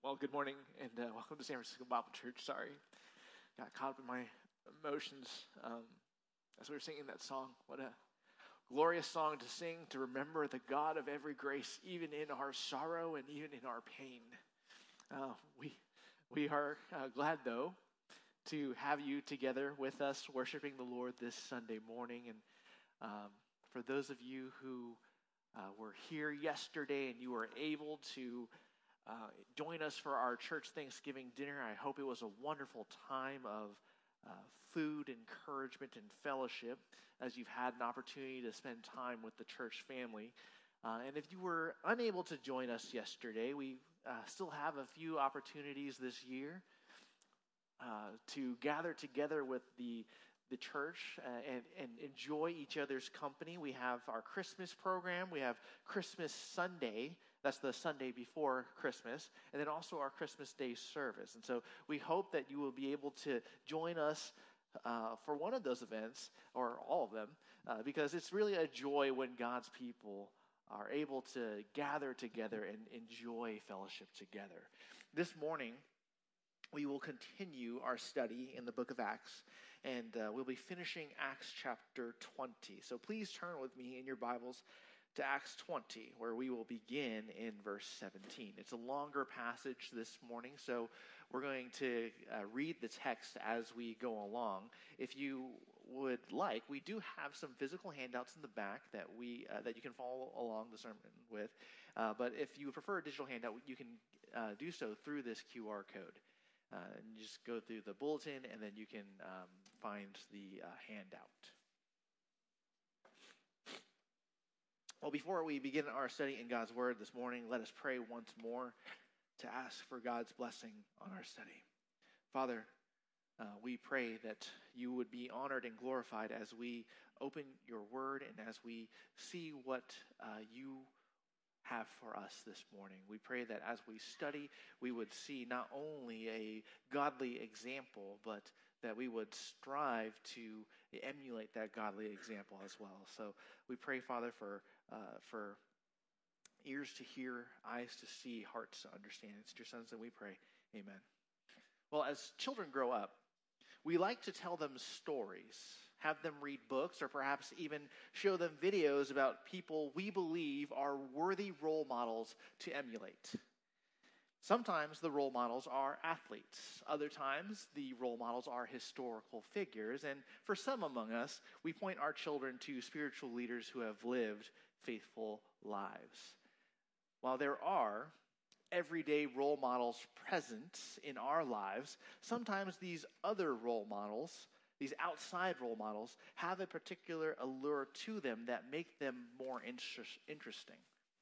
Well, good morning, and welcome to San Francisco Bible Church. Sorry, got caught up in my emotions as we were singing that song. What a glorious song to sing, to remember the God of every grace, even in our sorrow and even in our pain. We are glad, though, to have you together with us, worshiping the Lord this Sunday morning. And for those of you who were here yesterday and you were able to join us for our church Thanksgiving dinner, I hope it was a wonderful time of food, encouragement, and fellowship as you've had an opportunity to spend time with the church family. And if you were unable to join us yesterday, we still have a few opportunities this year to gather together with the church and enjoy each other's company. We have our Christmas program. We have Christmas Sunday. That's the Sunday before Christmas. And then also our Christmas Day service. And so we hope that you will be able to join us for one of those events, or all of them, because it's really a joy when God's people are able to gather together and enjoy fellowship together. This morning, we will continue our study in the book of Acts, and we'll be finishing Acts chapter 20. So please turn with me in your Bibles to Acts 20, where we will begin in verse 17. It's a longer passage this morning, so we're going to read the text as we go along. If you would like, we do have some physical handouts in the back that you can follow along the sermon with. But if you prefer a digital handout, you can do so through this QR code. And you just go through the bulletin, and then you can find the handout. Well, before we begin our study in God's Word this morning, let us pray once more to ask for God's blessing on our study. Father, we pray that you would be honored and glorified as we open your Word and as we see what you have for us this morning. We pray that as we study, we would see not only a godly example, but that we would strive to emulate that godly example as well. So we pray, Father, for ears to hear, eyes to see, hearts to understand. It's your sons that we pray. Amen. Well, as children grow up, we like to tell them stories, have them read books, or perhaps even show them videos about people we believe are worthy role models to emulate. Sometimes the role models are athletes. Other times the role models are historical figures. And for some among us, we point our children to spiritual leaders who have lived faithful lives. While there are everyday role models present in our lives, sometimes these other role models, these outside role models, have a particular allure to them that make them more interesting.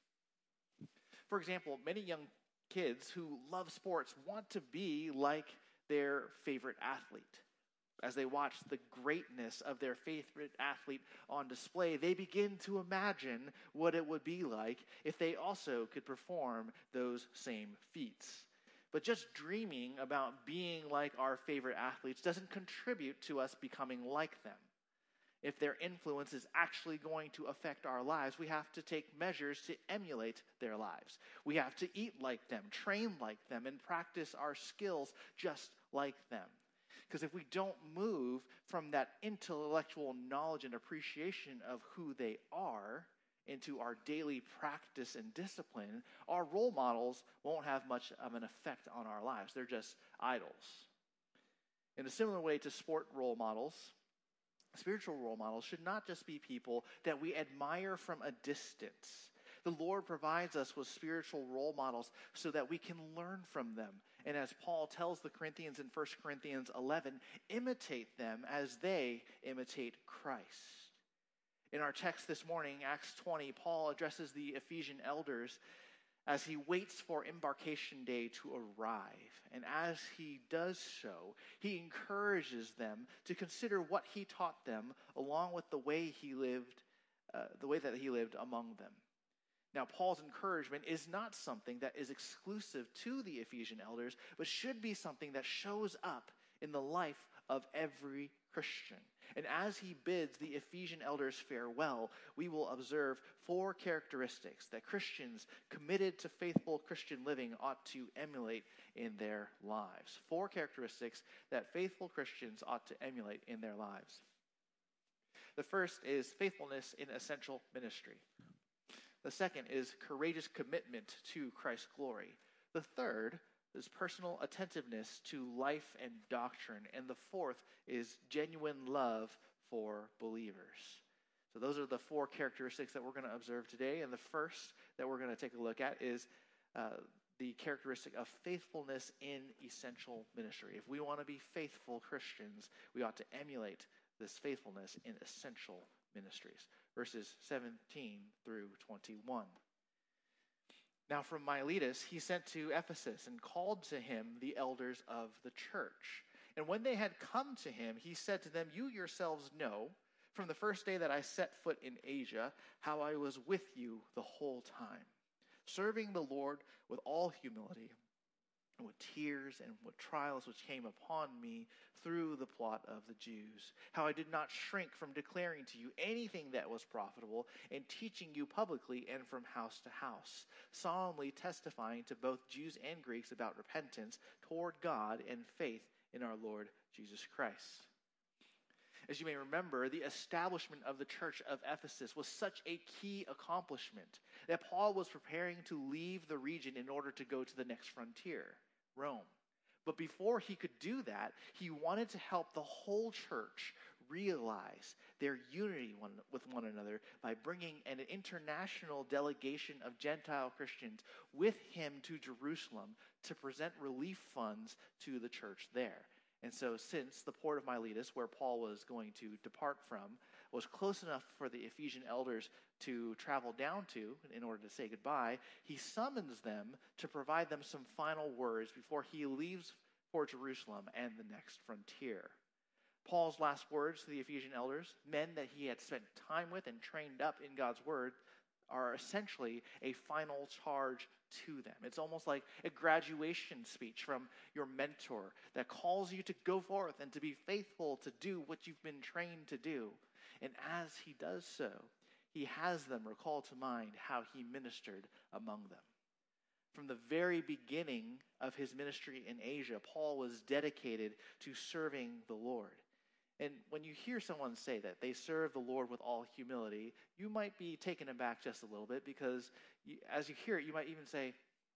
For example, many young kids who love sports want to be like their favorite athlete. As they watch the greatness of their favorite athlete on display, they begin to imagine what it would be like if they also could perform those same feats. But just dreaming about being like our favorite athletes doesn't contribute to us becoming like them. If their influence is actually going to affect our lives, we have to take measures to emulate their lives. We have to eat like them, train like them, and practice our skills just like them. Because if we don't move from that intellectual knowledge and appreciation of who they are into our daily practice and discipline, our role models won't have much of an effect on our lives. They're just idols. In a similar way to sport role models, spiritual role models should not just be people that we admire from a distance. The Lord provides us with spiritual role models so that we can learn from them. And as Paul tells the Corinthians in 1 Corinthians 11, imitate them as they imitate Christ. In our text this morning, Acts 20, Paul addresses the Ephesian elders as he waits for embarkation day to arrive. And as he does so, he encourages them to consider what he taught them along with the way that he lived among them. Now, Paul's encouragement is not something that is exclusive to the Ephesian elders, but should be something that shows up in the life of every Christian. And as he bids the Ephesian elders farewell, we will observe 4 characteristics that Christians committed to faithful Christian living ought to emulate in their lives. 4 characteristics that faithful Christians ought to emulate in their lives. The first is faithfulness in essential ministry. The second is courageous commitment to Christ's glory. The third is personal attentiveness to life and doctrine. And the fourth is genuine love for believers. So those are the 4 characteristics that we're going to observe today. And the first that we're going to take a look at is the characteristic of faithfulness in essential ministry. If we want to be faithful Christians, we ought to emulate this faithfulness in essential ministries. Verses 17 through 21. Now from Miletus he sent to Ephesus and called to him the elders of the church. And when they had come to him, he said to them, "You yourselves know, from the first day that I set foot in Asia, how I was with you the whole time, serving the Lord with all humility, and with tears and with trials which came upon me through the plot of the Jews. How I did not shrink from declaring to you anything that was profitable, and teaching you publicly and from house to house, solemnly testifying to both Jews and Greeks about repentance toward God and faith in our Lord Jesus Christ." As you may remember, the establishment of the church of Ephesus was such a key accomplishment that Paul was preparing to leave the region in order to go to the next frontier, Rome. But before he could do that, he wanted to help the whole church realize their unity with one another by bringing an international delegation of Gentile Christians with him to Jerusalem to present relief funds to the church there. And so since the port of Miletus, where Paul was going to depart from, was close enough for the Ephesian elders to travel down to in order to say goodbye, he summons them to provide them some final words before he leaves for Jerusalem and the next frontier. Paul's last words to the Ephesian elders, men that he had spent time with and trained up in God's word, are essentially a final charge to them. It's almost like a graduation speech from your mentor that calls you to go forth and to be faithful to do what you've been trained to do. And as he does so, he has them recall to mind how he ministered among them. From the very beginning of his ministry in Asia, Paul was dedicated to serving the Lord. And when you hear someone say that they serve the Lord with all humility, you might be taken aback just a little bit, because as you hear it, you might even say,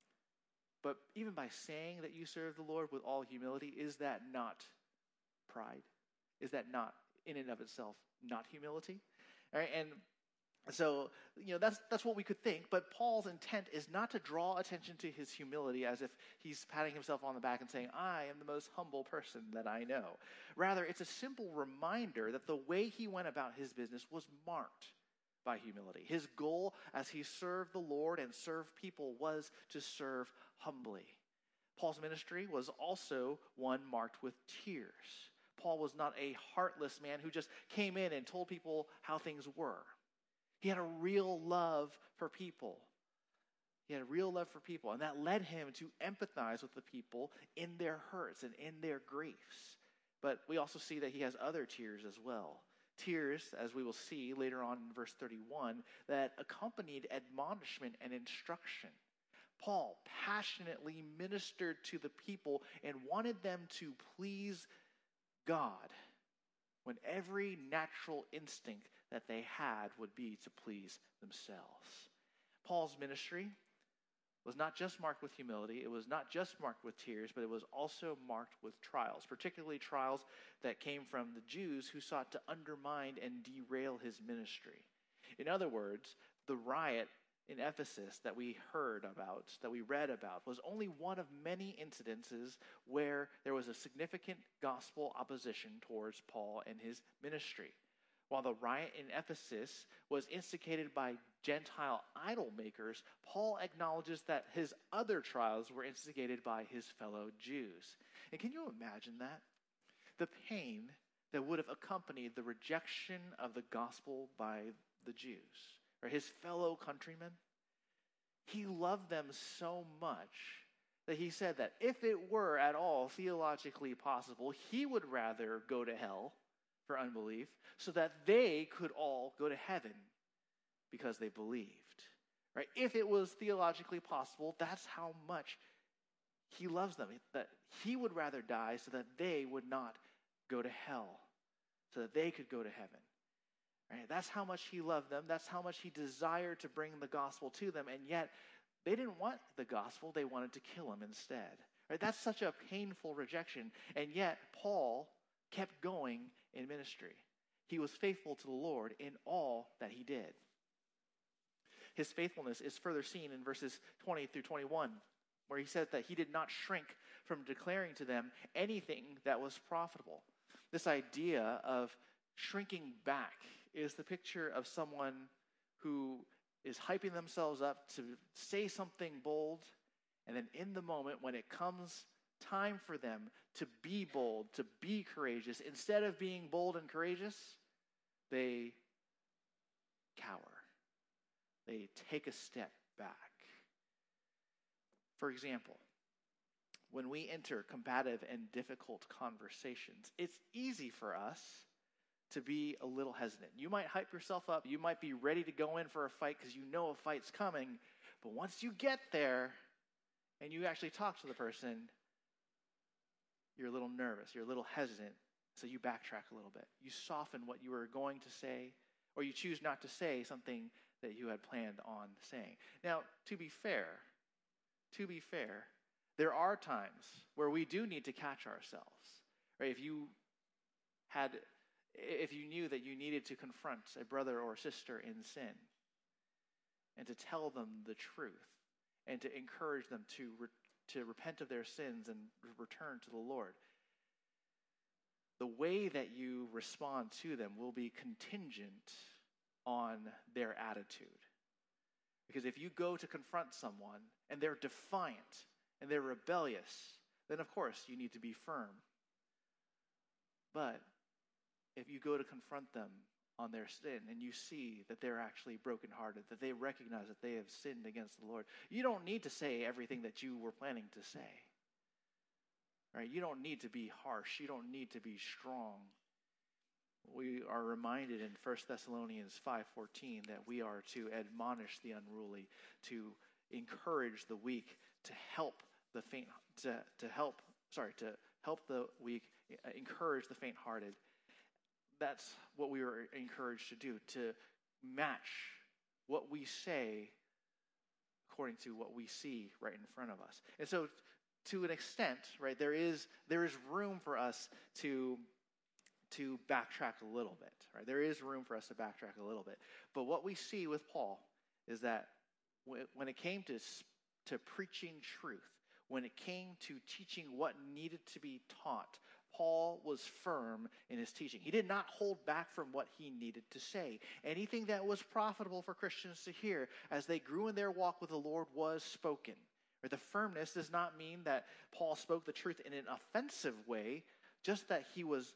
but even by saying that you serve the Lord with all humility, is that not pride? Is that not, in and of itself, not humility? All right, and so, that's what we could think, but Paul's intent is not to draw attention to his humility as if he's patting himself on the back and saying, "I am the most humble person that I know." Rather, it's a simple reminder that the way he went about his business was marked by humility. His goal as he served the Lord and served people was to serve humbly. Paul's ministry was also one marked with tears. Paul was not a heartless man who just came in and told people how things were. He had a real love for people. And that led him to empathize with the people in their hurts and in their griefs. But we also see that he has other tears as well. Tears, as we will see later on in verse 31, that accompanied admonishment and instruction. Paul passionately ministered to the people and wanted them to please God, when every natural instinct that they had would be to please themselves. Paul's ministry was not just marked with humility, it was not just marked with tears, but it was also marked with trials, particularly trials that came from the Jews who sought to undermine and derail his ministry. In other words, the riot in Ephesus that we read about, was only one of many incidences where there was a significant gospel opposition towards Paul and his ministry. While the riot in Ephesus was instigated by Gentile idol makers, Paul acknowledges that his other trials were instigated by his fellow Jews. And can you imagine that? The pain that would have accompanied the rejection of the gospel by the Jews, or his fellow countrymen. He loved them so much that he said that if it were at all theologically possible, he would rather go to hell for unbelief, so that they could all go to heaven because they believed. Right? If it was theologically possible, that's how much he loves them, that he would rather die so that they would not go to hell, so that they could go to heaven. Right? That's how much he loved them. That's how much he desired to bring the gospel to them, and yet they didn't want the gospel. They wanted to kill him instead. Right? That's such a painful rejection, and yet Paul kept going in ministry. He was faithful to the Lord in all that he did. His faithfulness is further seen in verses 20 through 21, where he says that he did not shrink from declaring to them anything that was profitable. This idea of shrinking back is the picture of someone who is hyping themselves up to say something bold, and then in the moment when it comes time for them to be bold, to be courageous, instead of being bold and courageous, they cower. They take a step back. For example, when we enter combative and difficult conversations, it's easy for us to be a little hesitant. You might hype yourself up. You might be ready to go in for a fight because you know a fight's coming. But once you get there and you actually talk to the person, you're a little nervous. You're a little hesitant. So you backtrack a little bit. You soften what you were going to say, or you choose not to say something that you had planned on saying. Now, to be fair, there are times where we do need to catch ourselves. Right? If you knew that you needed to confront a brother or sister in sin and to tell them the truth and to encourage them to repent of their sins and return to the Lord, the way that you respond to them will be contingent on their attitude. Because if you go to confront someone and they're defiant and they're rebellious, then of course you need to be firm. But if you go to confront them on their sin and you see that they're actually brokenhearted, that they recognize that they have sinned against the Lord, you don't need to say everything that you were planning to say. Right? You don't need to be harsh. You don't need to be strong. We are reminded in 1 Thessalonians 5:14 that we are to admonish the unruly, to encourage the weak, to help the faint, to help the weak, encourage the faint-hearted. That's what we are encouraged to do, to match what we say according to what we see right in front of us. And so, to an extent, right, there is room for us to backtrack a little bit, right? There is room for us to backtrack a little bit. But what we see with Paul is that when it came to preaching truth, when it came to teaching what needed to be taught, Paul was firm in his teaching. He did not hold back from what he needed to say. Anything that was profitable for Christians to hear as they grew in their walk with the Lord was spoken. Or the firmness does not mean that Paul spoke the truth in an offensive way, just that he was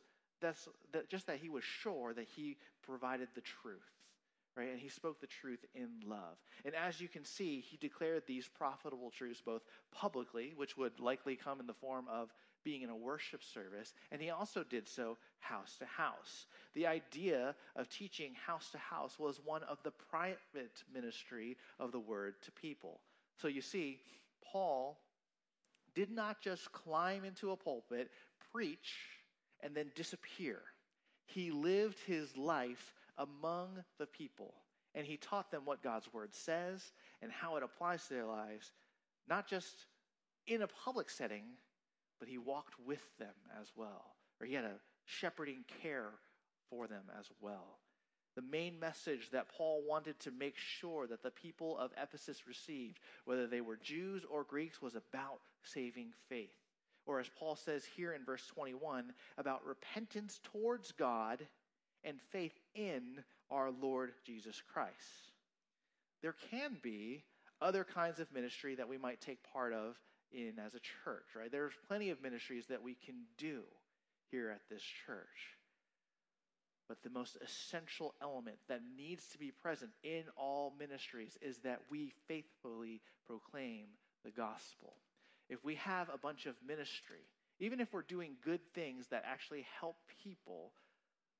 sure that he provided the truth, right? And he spoke the truth in love. And as you can see, he declared these profitable truths both publicly, which would likely come in the form of being in a worship service, and he also did so house to house. The idea of teaching house to house was one of the private ministry of the word to people. So you see, Paul did not just climb into a pulpit, preach, and then disappear. He lived his life among the people, and he taught them what God's word says and how it applies to their lives, not just in a public setting, but he walked with them as well, or he had a shepherding care for them as well. The main message that Paul wanted to make sure that the people of Ephesus received, whether they were Jews or Greeks, was about saving faith. Or as Paul says here in verse 21, about repentance towards God and faith in our Lord Jesus Christ. There can be other kinds of ministry that we might take part of in as a church, right? There's plenty of ministries that we can do here at this church. But the most essential element that needs to be present in all ministries is that we faithfully proclaim the gospel. If we have a bunch of ministry, even if we're doing good things that actually help people,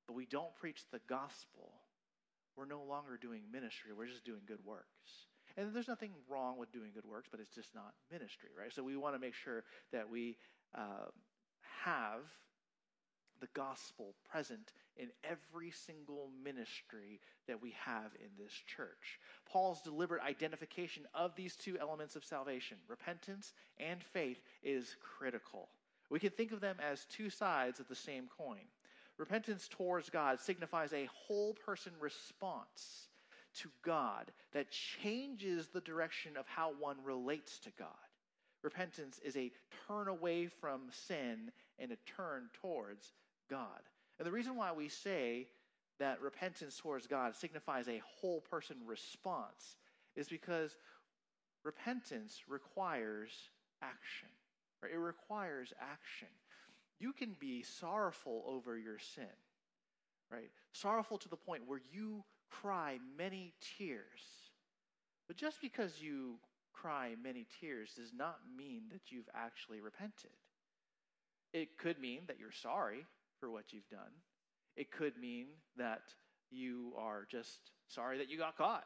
but we don't preach the gospel, we're no longer doing ministry. We're just doing good works. And there's nothing wrong with doing good works, but it's just not ministry, right? So we want to make sure that we have the gospel present in every single ministry that we have in this church. Paul's deliberate identification of these two elements of salvation, repentance and faith, is critical. We can think of them as two sides of the same coin. Repentance towards God signifies a whole person response to God that changes the direction of how one relates to God. Repentance is a turn away from sin and a turn towards God. And the reason why we say that repentance towards God signifies a whole person response is because repentance requires action. Right? It requires action. You can be sorrowful over your sin, right? Sorrowful to the point where you cry many tears. But just because you cry many tears does not mean that you've actually repented. It could mean that you're sorry for what you've done. It could mean that you are just sorry that you got caught.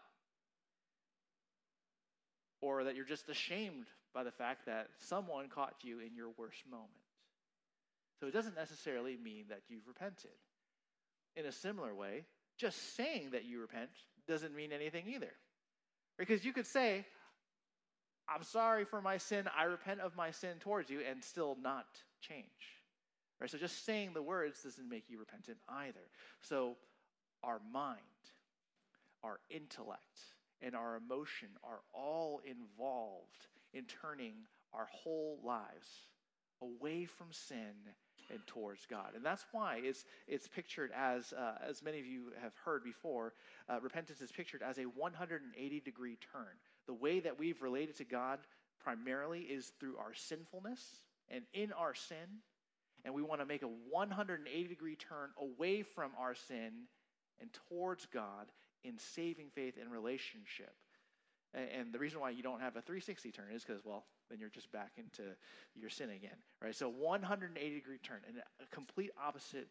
Or that you're just ashamed by the fact that someone caught you in your worst moment. So it doesn't necessarily mean that you've repented. In a similar way, just saying that you repent doesn't mean anything either. Because you could say, I'm sorry for my sin, I repent of my sin towards you, and still not change. Right? So just saying the words doesn't make you repentant either. So our mind, our intellect, and our emotion are all involved in turning our whole lives away from sin and towards God. And that's why it's pictured as many of you have heard before, repentance is pictured as a 180-degree turn. The way that we've related to God primarily is through our sinfulness and in our sin. And we want to make a 180-degree turn away from our sin and towards God in saving faith and relationship. And the reason why you don't have a 360 turn is because, well, then you're just back into your sin again, right? So 180-degree turn in a complete opposite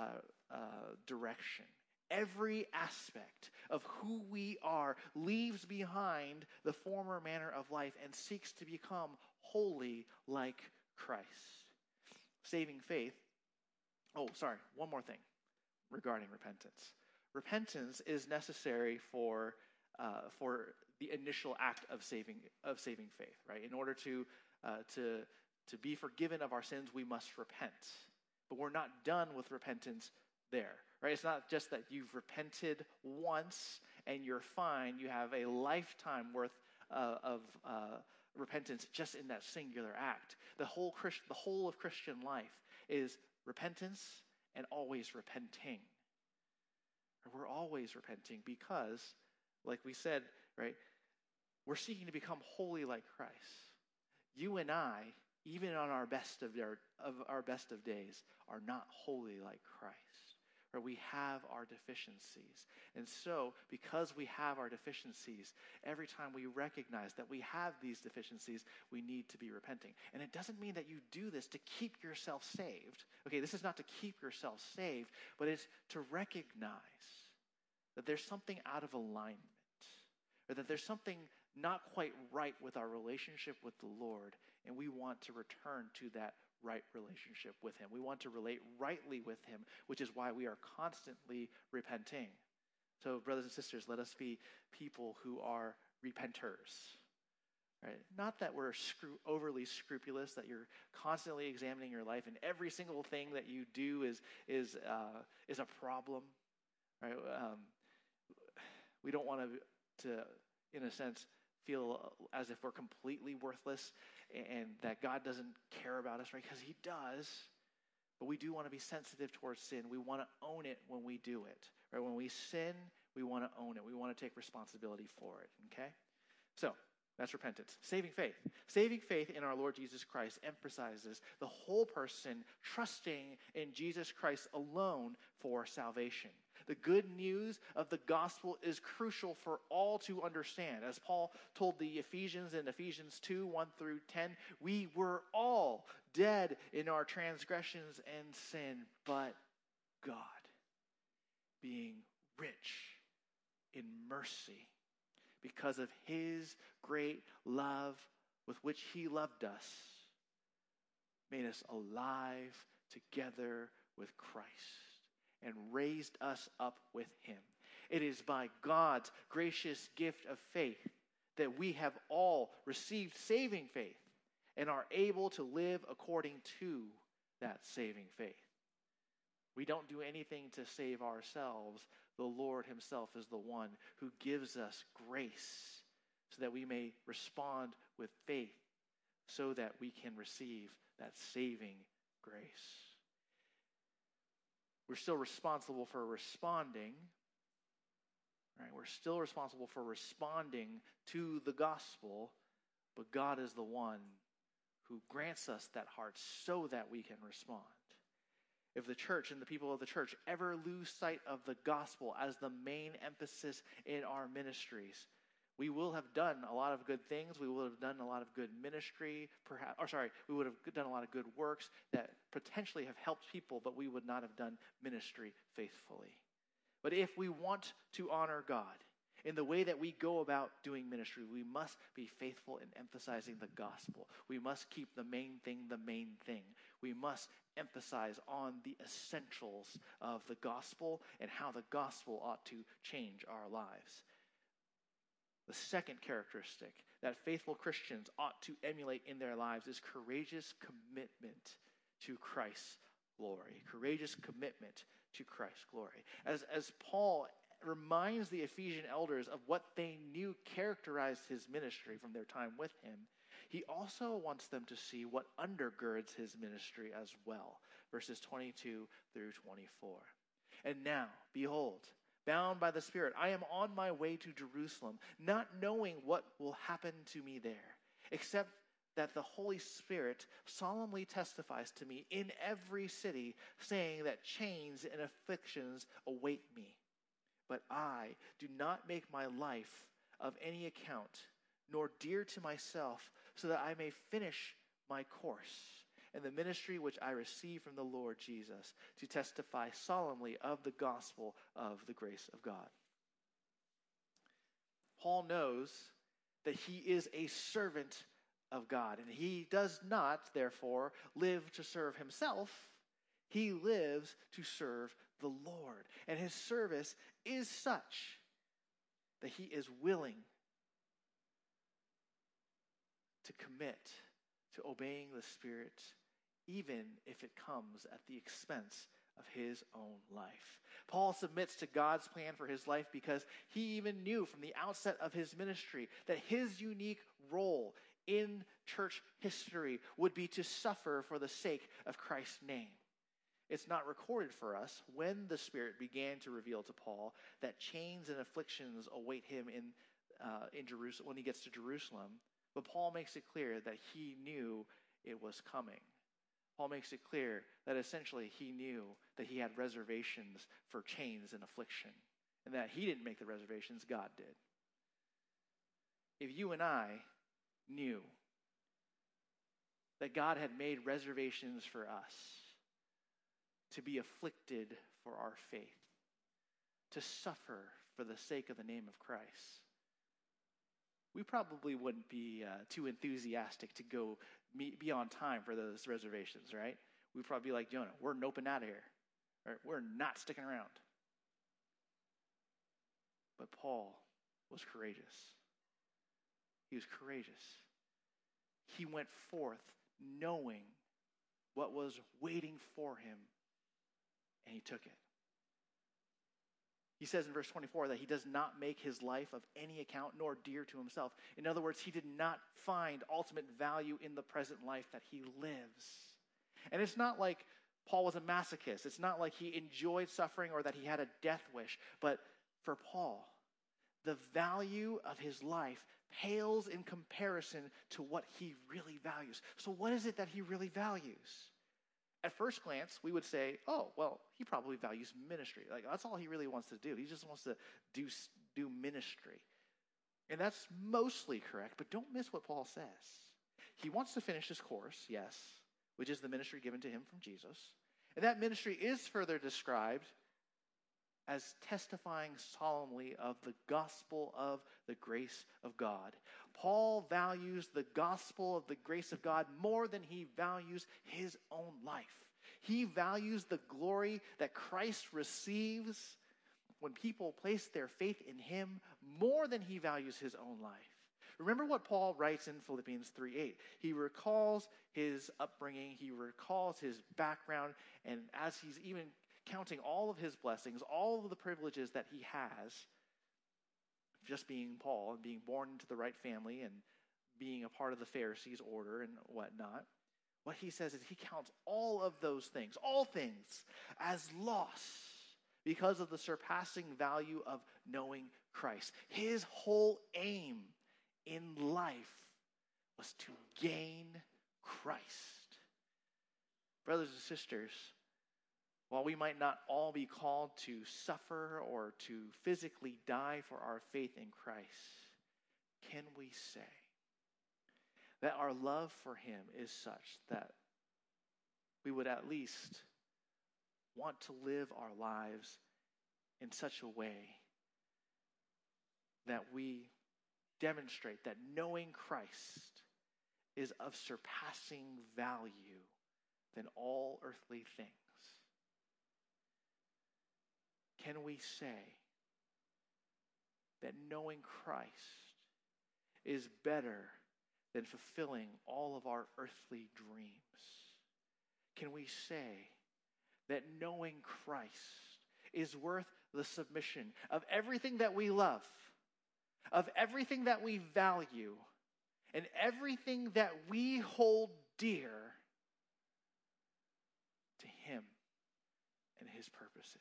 direction. Every aspect of who we are leaves behind the former manner of life and seeks to become holy like Christ. Saving faith. Oh, sorry, one more thing regarding repentance. Repentance is necessary for the initial act of saving faith, right? In order to be forgiven of our sins, we must repent. But we're not done with repentance there, right? It's not just that you've repented once and you're fine. You have a lifetime worth of repentance just in that singular act. The whole of Christian life is repentance and always repenting. We're always repenting because, like we said, right, we're seeking to become holy like Christ. You and I, even on our best of days, are not holy like Christ. Right? We have our deficiencies. And so, because we have our deficiencies, every time we recognize that we have these deficiencies, we need to be repenting. And it doesn't mean that you do this to keep yourself saved. Okay, this is not to keep yourself saved, but it's to recognize that there's something out of alignment, or that there's something not quite right with our relationship with the Lord, and we want to return to that right relationship with Him. We want to relate rightly with Him, which is why we are constantly repenting. So, brothers and sisters, let us be people who are repenters. Right? Not that we're overly scrupulous, that you're constantly examining your life, and every single thing that you do is a problem. Right? We don't want to, in a sense, feel as if we're completely worthless and that God doesn't care about us, right? Because He does. But we do want to be sensitive towards sin. We want to own it when we do it. Right? When we sin, we want to own it. We want to take responsibility for it. Okay? So, that's repentance. Saving faith. Saving faith in our Lord Jesus Christ emphasizes the whole person trusting in Jesus Christ alone for salvation. The good news of the gospel is crucial for all to understand. As Paul told the Ephesians in Ephesians 2, 1 through 10, we were all dead in our transgressions and sin, but God. being rich in mercy because of his great love with which he loved us, made us alive together with Christ and raised us up with him. It is by God's gracious gift of faith that we have all received saving faith and are able to live according to that saving faith. We don't do anything to save ourselves. The Lord himself is the one who gives us grace so that we may respond with faith so that we can receive that saving grace. We're still responsible for responding. Right? We're still responsible for responding to the gospel, but God is the one who grants us that heart so that we can respond. If the church and the people of the church ever lose sight of the gospel as the main emphasis in our ministries, we will have done a lot of good things. We will have done a lot of good ministry, we would have done a lot of good works that potentially have helped people, but we would not have done ministry faithfully. But if we want to honor God in the way that we go about doing ministry, we must be faithful in emphasizing the gospel. We must keep the main thing the main thing. We must emphasize on the essentials of the gospel and how the gospel ought to change our lives. The second characteristic that faithful Christians ought to emulate in their lives is courageous commitment to Christ's glory. Courageous commitment to Christ's glory. As Paul reminds the Ephesian elders of what they knew characterized his ministry from their time with him, he also wants them to see what undergirds his ministry as well. Verses 22 through 24. And now, behold, bound by the Spirit, I am on my way to Jerusalem, not knowing what will happen to me there, except that the Holy Spirit solemnly testifies to me in every city, saying that chains and afflictions await me. But I do not make my life of any account, nor dear to myself, so that I may finish my course and the ministry which I receive from the Lord Jesus, to testify solemnly of the gospel of the grace of God. Paul knows that he is a servant of God, and he does not, therefore, live to serve himself. He lives to serve the Lord, and his service is such that he is willing to commit to obeying the Spirit, even if it comes at the expense of his own life. Paul submits to God's plan for his life because he even knew from the outset of his ministry that his unique role in church history would be to suffer for the sake of Christ's name. It's not recorded for us when the Spirit began to reveal to Paul that chains and afflictions await him in Jerusalem when he gets to Jerusalem. But Paul makes it clear that he knew it was coming. Paul makes it clear that essentially he knew that he had reservations for chains and affliction, and that he didn't make the reservations, God did. If you and I knew that God had made reservations for us to be afflicted for our faith, to suffer for the sake of the name of Christ, we probably wouldn't be too enthusiastic to go be on time for those reservations, right? We'd probably be like Jonah, we're noping out of here. Right? We're not sticking around. But Paul was courageous. He was courageous. He went forth knowing what was waiting for him, and he took it. He says in verse 24 that he does not make his life of any account nor dear to himself. In other words, he did not find ultimate value in the present life that he lives. And it's not like Paul was a masochist. It's not like he enjoyed suffering or that he had a death wish. But for Paul, the value of his life pales in comparison to what he really values. So what is it that he really values? At first glance, we would say, oh, well, he probably values ministry. Like, that's all he really wants to do. He just wants to do ministry. And that's mostly correct, but don't miss what Paul says. He wants to finish his course, yes, which is the ministry given to him from Jesus. And that ministry is further described as testifying solemnly of the gospel of the grace of God. Paul values the gospel of the grace of God more than he values his own life. He values the glory that Christ receives when people place their faith in him more than he values his own life. Remember what Paul writes in Philippians 3:8. He recalls his upbringing, he recalls his background, and as he's even counting all of his blessings, all of the privileges that he has, just being Paul and being born into the right family and being a part of the Pharisees' order and whatnot, what he says is he counts all of those things, all things, as loss because of the surpassing value of knowing Christ. His whole aim in life was to gain Christ. Brothers and sisters, while we might not all be called to suffer or to physically die for our faith in Christ, can we say that our love for him is such that we would at least want to live our lives in such a way that we demonstrate that knowing Christ is of surpassing value than all earthly things? Can we say that knowing Christ is better than fulfilling all of our earthly dreams? Can we say that knowing Christ is worth the submission of everything that we love, of everything that we value, and everything that we hold dear to him and his purposes?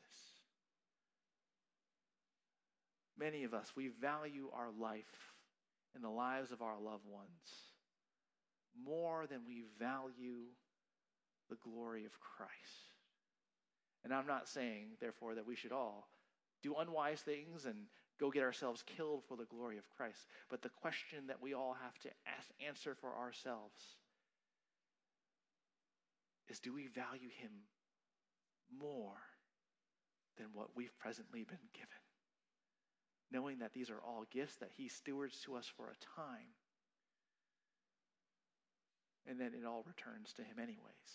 Many of us, we value our life and the lives of our loved ones more than we value the glory of Christ. And I'm not saying, therefore, that we should all do unwise things and go get ourselves killed for the glory of Christ. But the question that we all have to answer for ourselves is, do we value him more than what we've presently been given? Knowing that these are all gifts that he stewards to us for a time, and then it all returns to him anyways.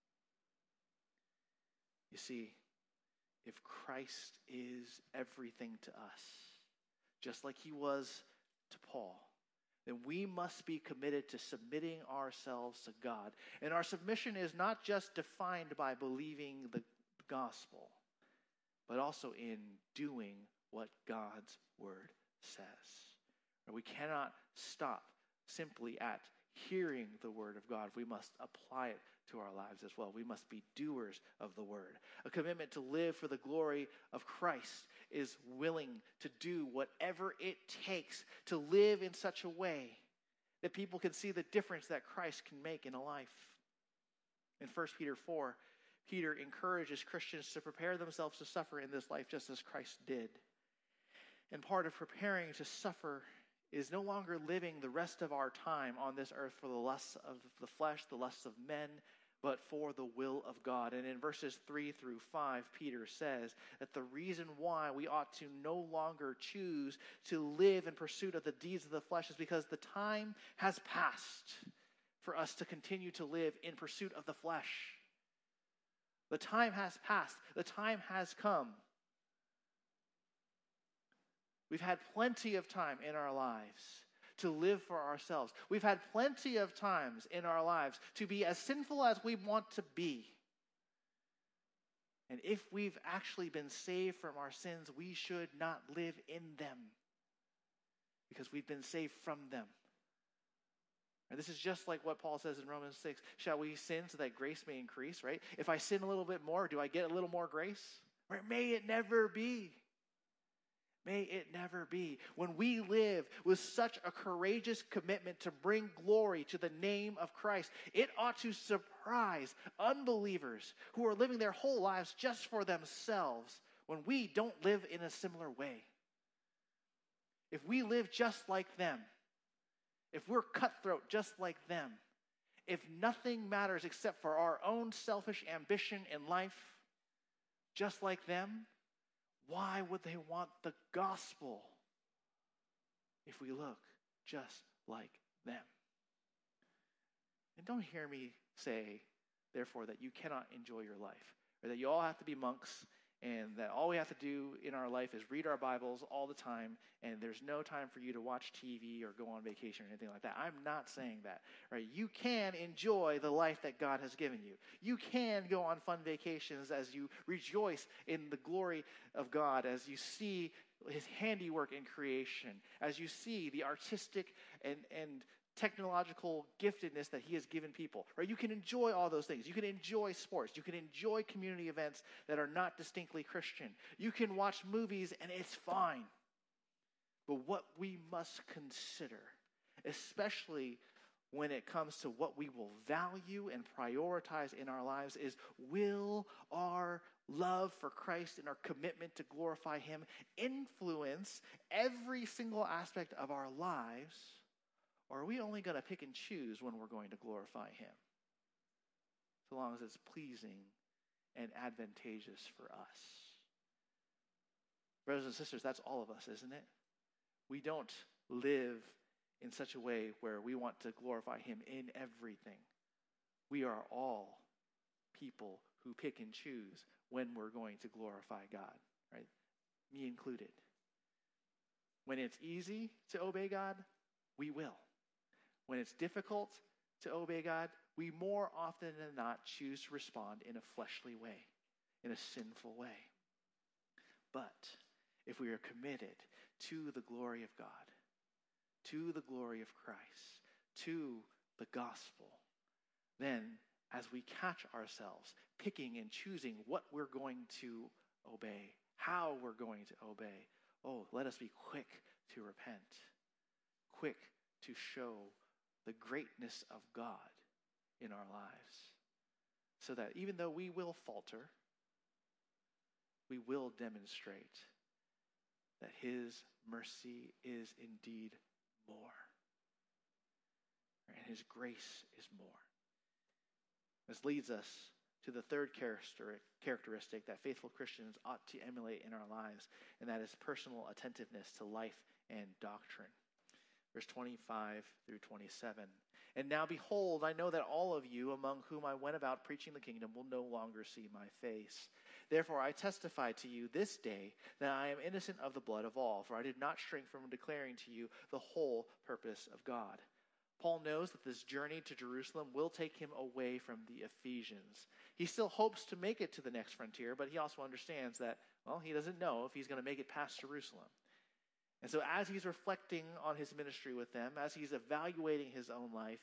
You see, if Christ is everything to us, just like he was to Paul, then we must be committed to submitting ourselves to God. And our submission is not just defined by believing the gospel, but also in doing what God's word says. We cannot stop simply at hearing the word of God. We must apply it to our lives as well. We must be doers of the word. A commitment to live for the glory of Christ is willing to do whatever it takes to live in such a way that people can see the difference that Christ can make in a life. In 1 Peter 4, Peter encourages Christians to prepare themselves to suffer in this life just as Christ did. And part of preparing to suffer is no longer living the rest of our time on this earth for the lusts of the flesh, the lusts of men, but for the will of God. And in verses 3 through 5, Peter says that the reason why we ought to no longer choose to live in pursuit of the deeds of the flesh is because the time has passed for us to continue to live in pursuit of the flesh. The time has passed. The time has come. We've had plenty of time in our lives to live for ourselves. We've had plenty of times in our lives to be as sinful as we want to be. And if we've actually been saved from our sins, we should not live in them because we've been saved from them. And this is just like what Paul says in Romans 6. Shall we sin so that grace may increase, right? If I sin a little bit more, do I get a little more grace? Right? May it never be. May it never be. When we live with such a courageous commitment to bring glory to the name of Christ, it ought to surprise unbelievers who are living their whole lives just for themselves when we don't live in a similar way. If we live just like them, if we're cutthroat just like them, if nothing matters except for our own selfish ambition in life, just like them, Why would they want the gospel if we look just like them? And don't hear me say, therefore, that you cannot enjoy your life, or that you all have to be monks, and that all we have to do in our life is read our Bibles all the time, and there's no time for you to watch TV or go on vacation or anything like that. I'm not saying that, right? You can enjoy the life that God has given you. You can go on fun vacations as you rejoice in the glory of God, as you see his handiwork in creation, as you see the artistic and technological giftedness that he has given people, right? You can enjoy all those things. You can enjoy sports. You can enjoy community events that are not distinctly Christian. You can watch movies and it's fine. But what we must consider, especially when it comes to what we will value and prioritize in our lives, is will our love for Christ and our commitment to glorify him influence every single aspect of our lives? Or are we only going to pick and choose when we're going to glorify him? So long as it's pleasing and advantageous for us. Brothers and sisters, that's all of us, isn't it? We don't live in such a way where we want to glorify him in everything. We are all people who pick and choose when we're going to glorify God, right? Me included. When it's easy to obey God, we will. When it's difficult to obey God, we more often than not choose to respond in a fleshly way, in a sinful way. But if we are committed to the glory of God, to the glory of Christ, to the gospel, then as we catch ourselves picking and choosing what we're going to obey, how we're going to obey, let us be quick to repent, quick to show the greatness of God in our lives, so that even though we will falter, we will demonstrate that his mercy is indeed more, and his grace is more. This leads us to the third characteristic that faithful Christians ought to emulate in our lives, and that is personal attentiveness to life and doctrine. Verse 25 through 27. And now behold, I know that all of you among whom I went about preaching the kingdom will no longer see my face. Therefore I testify to you this day that I am innocent of the blood of all, for I did not shrink from declaring to you the whole purpose of God. Paul knows that this journey to Jerusalem will take him away from the Ephesians. He still hopes to make it to the next frontier, but he also understands that, he doesn't know if he's going to make it past Jerusalem. And so as he's reflecting on his ministry with them, as he's evaluating his own life,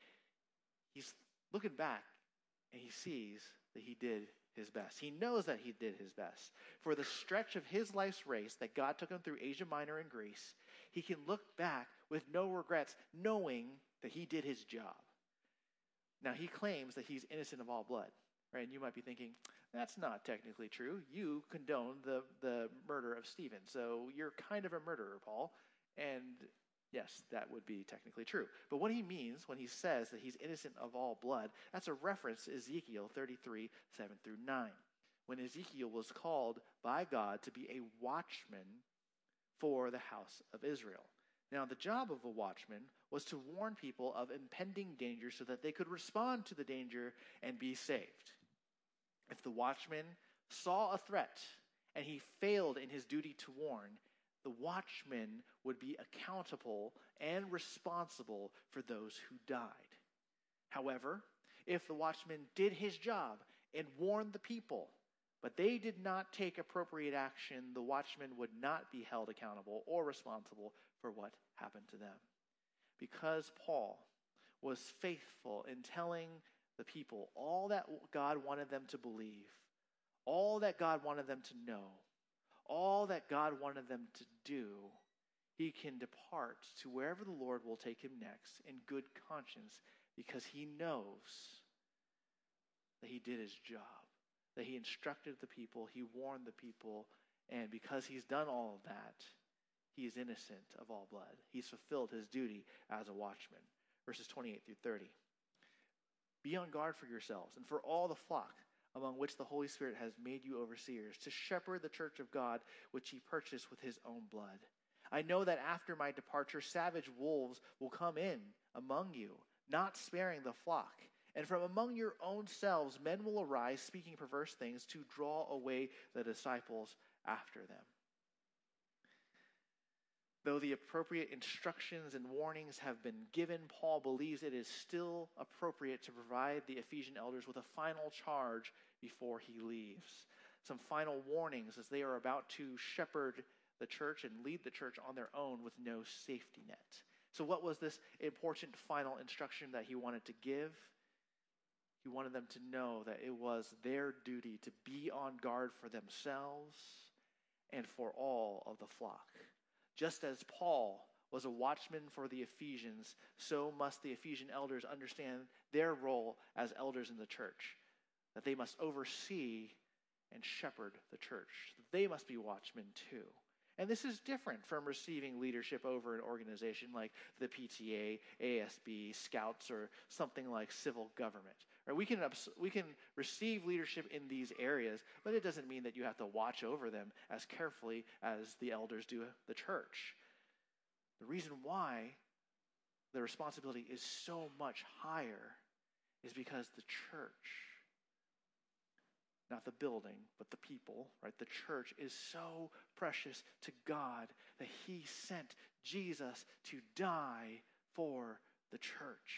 he's looking back and he sees that he did his best. He knows that he did his best. For the stretch of his life's race that God took him through Asia Minor and Greece, he can look back with no regrets, knowing that he did his job. Now, he claims that he's innocent of all blood, right? And you might be thinking, that's not technically true. You condone the murder of Stephen, so you're kind of a murderer, Paul. And yes, that would be technically true. But what he means when he says that he's innocent of all blood, that's a reference to Ezekiel 33, 7 through 9, when Ezekiel was called by God to be a watchman for the house of Israel. Now, the job of a watchman was to warn people of impending danger so that they could respond to the danger and be saved. If the watchman saw a threat and he failed in his duty to warn, the watchman would be accountable and responsible for those who died. However, if the watchman did his job and warned the people, but they did not take appropriate action, the watchman would not be held accountable or responsible for what happened to them. Because Paul was faithful in telling the people all that God wanted them to believe, all that God wanted them to know, all that God wanted them to do, he can depart to wherever the Lord will take him next in good conscience, because he knows that he did his job, that he instructed the people, he warned the people, and because he's done all of that, he is innocent of all blood. He's fulfilled his duty as a watchman. Verses 28 through 30. Be on guard for yourselves and for all the flock among which the Holy Spirit has made you overseers, to shepherd the church of God, which he purchased with his own blood. I know that after my departure, savage wolves will come in among you, not sparing the flock. And from among your own selves, men will arise, speaking perverse things, to draw away the disciples after them. Though the appropriate instructions and warnings have been given, Paul believes it is still appropriate to provide the Ephesian elders with a final charge before he leaves. Some final warnings as they are about to shepherd the church and lead the church on their own with no safety net. So what was this important final instruction that he wanted to give? He wanted them to know that it was their duty to be on guard for themselves and for all of the flock. Just as Paul was a watchman for the Ephesians, so must the Ephesian elders understand their role as elders in the church, that they must oversee and shepherd the church. They must be watchmen too. And this is different from receiving leadership over an organization like the PTA, ASB, Scouts, or something like civil government. Right? We can receive leadership in these areas, but it doesn't mean that you have to watch over them as carefully as the elders do the church. The reason why the responsibility is so much higher is because the church, not the building, but the people, right? The church is so precious to God that he sent Jesus to die for the church.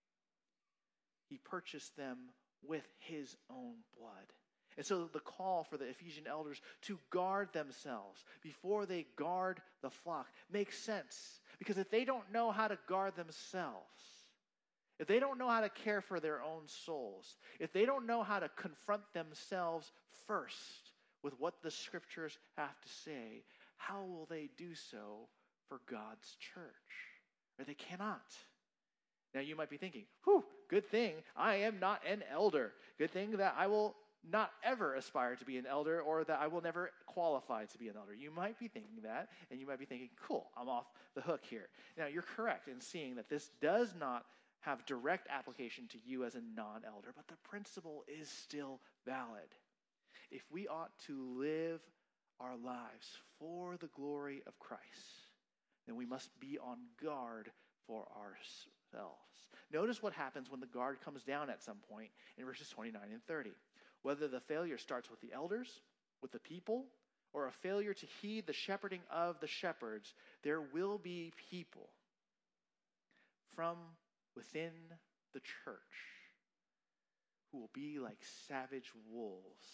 He purchased them with his own blood. And so the call for the Ephesian elders to guard themselves before they guard the flock makes sense. Because if they don't know how to guard themselves, if they don't know how to care for their own souls, if they don't know how to confront themselves first with what the scriptures have to say, how will they do so for God's church? Or they cannot. Now you might be thinking, good thing I am not an elder. Good thing that I will not ever aspire to be an elder, or that I will never qualify to be an elder. You might be thinking that, and you might be thinking, cool, I'm off the hook here. Now you're correct in seeing that this does not have direct application to you as a non-elder, but the principle is still valid. If we ought to live our lives for the glory of Christ, then we must be on guard for ourselves. Notice what happens when the guard comes down at some point in verses 29 and 30. Whether the failure starts with the elders, with the people, or a failure to heed the shepherding of the shepherds, there will be people from within the church who will be like savage wolves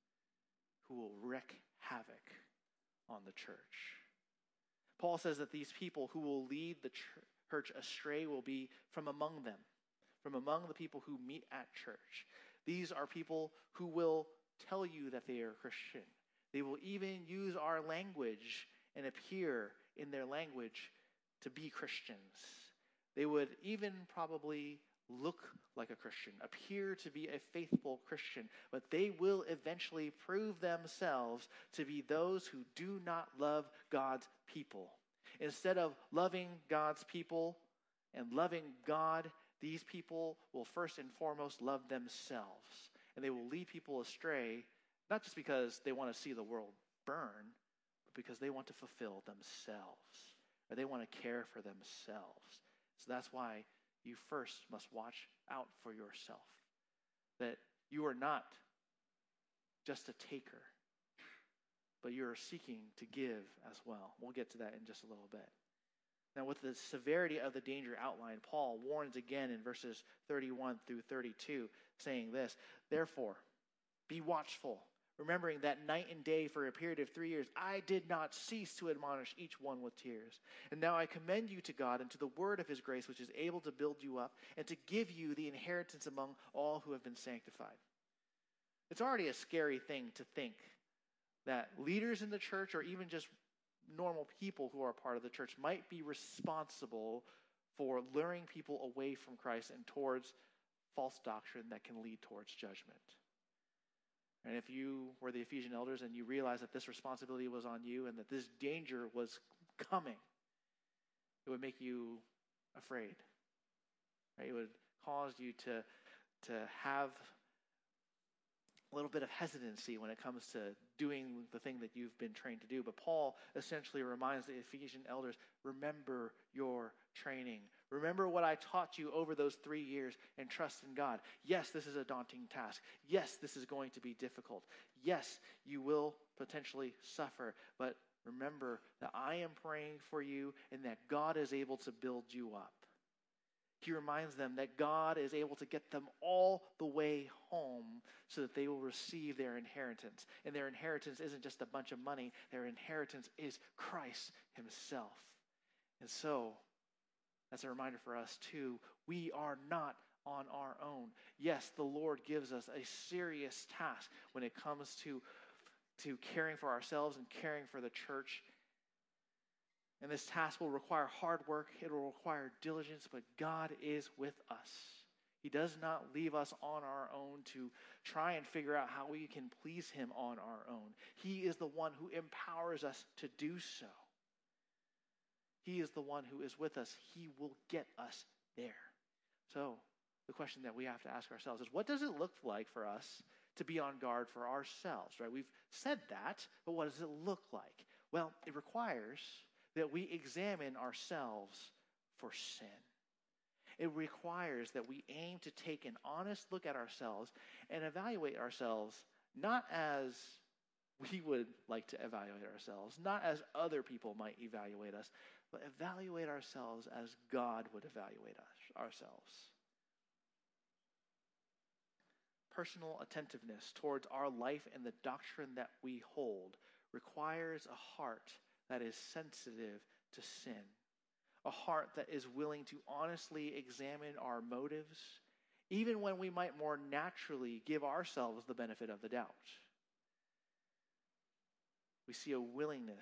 who will wreak havoc on the church. Paul says that these people who will lead the church astray will be from among them, from among the people who meet at church. These are people who will tell you that they are Christian. They will even use our language and appear in their language to be Christians. They would even probably look like a Christian, appear to be a faithful Christian, but they will eventually prove themselves to be those who do not love God's people. Instead of loving God's people and loving God, these people will first and foremost love themselves. And they will lead people astray, not just because they want to see the world burn, but because they want to fulfill themselves, or they want to care for themselves. So that's why you first must watch out for yourself. That you are not just a taker, but you're seeking to give as well. We'll get to that in just a little bit. Now, with the severity of the danger outlined, Paul warns again in verses 31 through 32, saying this, "Therefore, be watchful, remembering that night and day for a period of 3 years, I did not cease to admonish each one with tears. And now I commend you to God and to the word of his grace, which is able to build you up and to give you the inheritance among all who have been sanctified." It's already a scary thing to think that leaders in the church, or even just normal people who are part of the church, might be responsible for luring people away from Christ and towards false doctrine that can lead towards judgment. And if you were the Ephesian elders and you realized that this responsibility was on you and that this danger was coming, it would make you afraid. Right? It would cause you to have a little bit of hesitancy when it comes to doing the thing that you've been trained to do. But Paul essentially reminds the Ephesian elders, remember your training. Remember what I taught you over those 3 years, and trust in God. Yes, this is a daunting task. Yes, this is going to be difficult. Yes, you will potentially suffer, but remember that I am praying for you and that God is able to build you up. He reminds them that God is able to get them all the way home so that they will receive their inheritance. And their inheritance isn't just a bunch of money. Their inheritance is Christ himself. And so, that's a reminder for us too. We are not on our own. Yes, the Lord gives us a serious task when it comes to caring for ourselves and caring for the church. And this task will require hard work. It will require diligence, but God is with us. He does not leave us on our own to try and figure out how we can please him on our own. He is the one who empowers us to do so. He is the one who is with us. He will get us there. So the question that we have to ask ourselves is, what does it look like for us to be on guard for ourselves, right? We've said that, but what does it look like? Well, it requires that we examine ourselves for sin. It requires that we aim to take an honest look at ourselves and evaluate ourselves not as we would like to evaluate ourselves, not as other people might evaluate us, but evaluate ourselves as God would evaluate ourselves. Personal attentiveness towards our life and the doctrine that we hold requires a heart that is sensitive to sin, a heart that is willing to honestly examine our motives, even when we might more naturally give ourselves the benefit of the doubt. We see a willingness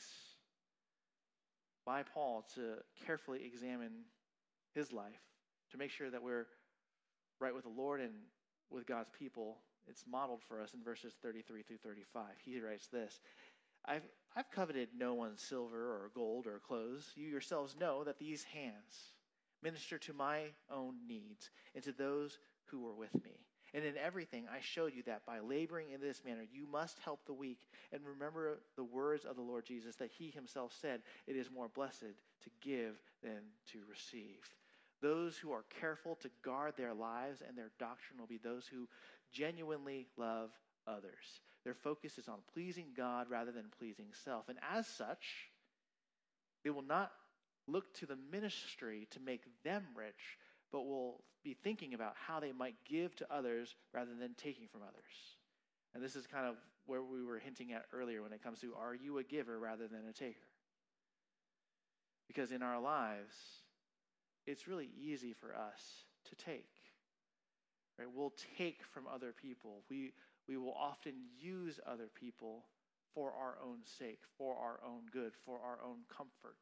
by Paul to carefully examine his life, to make sure that we're right with the Lord and with God's people. It's modeled for us in verses 33 through 35. He writes this, I've coveted no one's silver or gold or clothes. You yourselves know that these hands minister to my own needs and to those who were with me. And in everything I showed you that by laboring in this manner, you must help the weak. And remember the words of the Lord Jesus, that he himself said, it is more blessed to give than to receive. Those who are careful to guard their lives and their doctrine will be those who genuinely love others. Their focus is on pleasing God rather than pleasing self. And as such, they will not look to the ministry to make them rich, but will be thinking about how they might give to others rather than taking from others. And this is kind of where we were hinting at earlier when it comes to, are you a giver rather than a taker? Because in our lives, it's really easy for us to take. Right? We'll take from other people. We will often use other people for our own sake, for our own good, for our own comfort.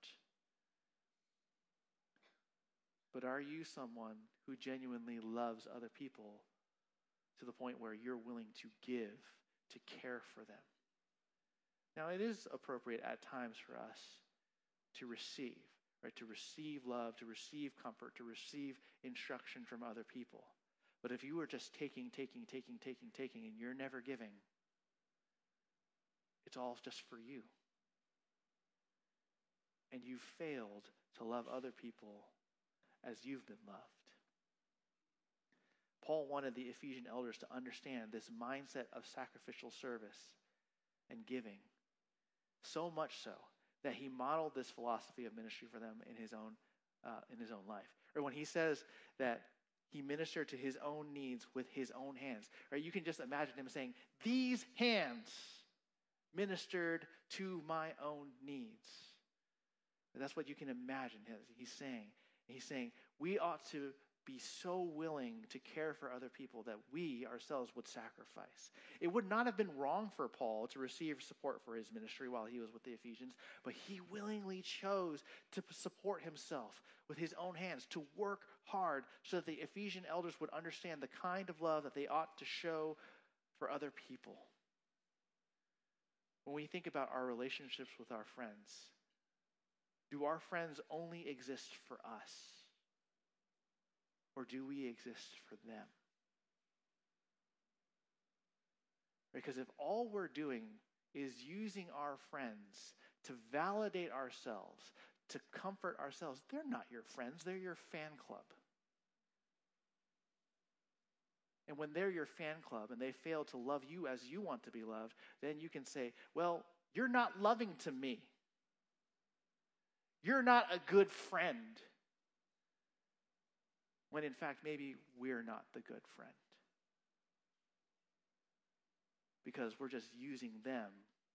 But are you someone who genuinely loves other people to the point where you're willing to give, to care for them? Now, it is appropriate at times for us to receive, right? To receive love, to receive comfort, to receive instruction from other people. But if you are just taking, and you're never giving, it's all just for you. And you failed to love other people as you've been loved. Paul wanted the Ephesian elders to understand this mindset of sacrificial service and giving, so much so that he modeled this philosophy of ministry for them in his own life. Or when he says that he ministered to his own needs with his own hands, right? You can just imagine him saying, "These hands ministered to my own needs." And that's what you can imagine he's saying. He's saying we ought to be so willing to care for other people that we ourselves would sacrifice. It would not have been wrong for Paul to receive support for his ministry while he was with the Ephesians, but he willingly chose to support himself with his own hands, to work hard so that the Ephesian elders would understand the kind of love that they ought to show for other people. When we think about our relationships with our friends, do our friends only exist for us? Or do we exist for them? Because if all we're doing is using our friends to validate ourselves, to comfort ourselves, they're not your friends, they're your fan club. And when they're your fan club and they fail to love you as you want to be loved, then you can say, well, you're not loving to me. You're not a good friend. When in fact, maybe we're not the good friend. Because we're just using them